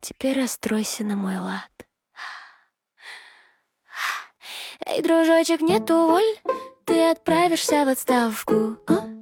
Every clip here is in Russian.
Теперь расстройся на мой лад. Эй, дружочек, нет, уволь, ты отправишься в отставку.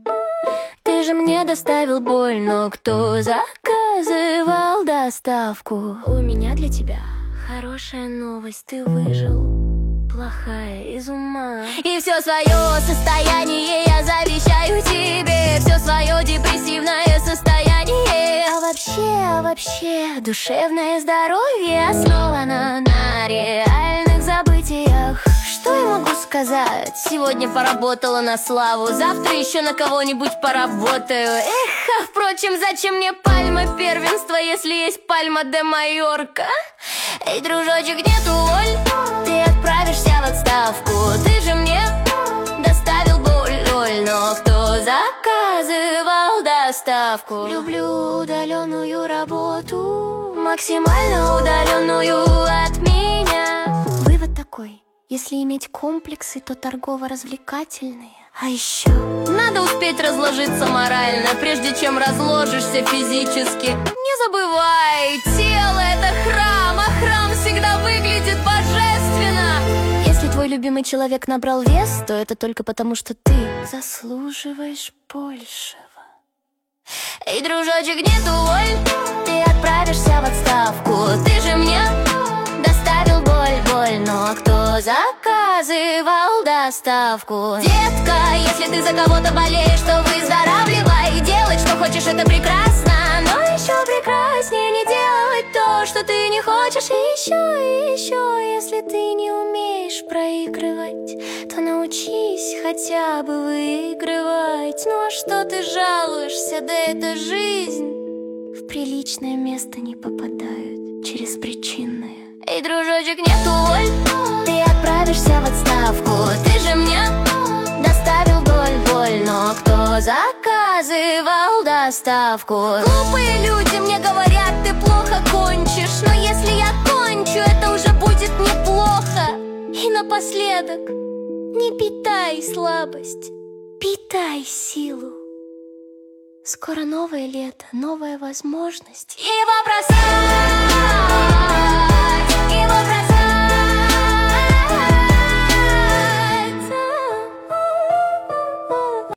Ты же мне доставил боль, но кто заказывал доставку? У меня для тебя хорошая новость, ты выжил, плохая из ума. И все свое состояние я завещаю тебе, все свое депрессивное состояние. А вообще, душевное здоровье основано на реальных забытиях. Что я могу сказать? Сегодня поработала на славу, завтра еще на кого-нибудь поработаю. Эх, а впрочем, зачем мне пальма первенства, если есть пальма де Майорка? Эй, дружочек, нет, уволь, ты отправишься в отставку. Ты же мне доставил боль, но кто заказывал доставку? Люблю удаленную работу, максимально удаленную от меня. Вывод такой: если иметь комплексы, то торгово-развлекательные. А еще надо успеть разложиться морально, прежде чем разложишься физически. Не забывай, тело — это храм, а храм всегда выглядит божественно. Если твой любимый человек набрал вес, то это только потому, что ты заслуживаешь большего. Эй, дружочек, нет, уволь, ты отправишься в отставку. Ты же мне доставил боль, но кто заказывал доставку? Детка, если ты за кого-то болеешь, то выздоравливай. Делать, что хочешь, это прекрасно, но еще прекраснее не делать то, что ты не хочешь. И еще, если ты не умеешь проигрывать, то научись хотя бы выигрывать. Ну а что ты жалуешься? Да это жизнь. В приличное место не попадают через причинное. Эй, дружочек, нет, уволь, ты отправишься в отставку. Ты же мне доставил боль, но кто заказывал доставку? Глупые люди мне говорят, ты плохо кончишь, но если я кончу, это уже будет неплохо. И напоследок, не питай слабость, питай силу. Скоро новое лето, новая возможность. И вопроса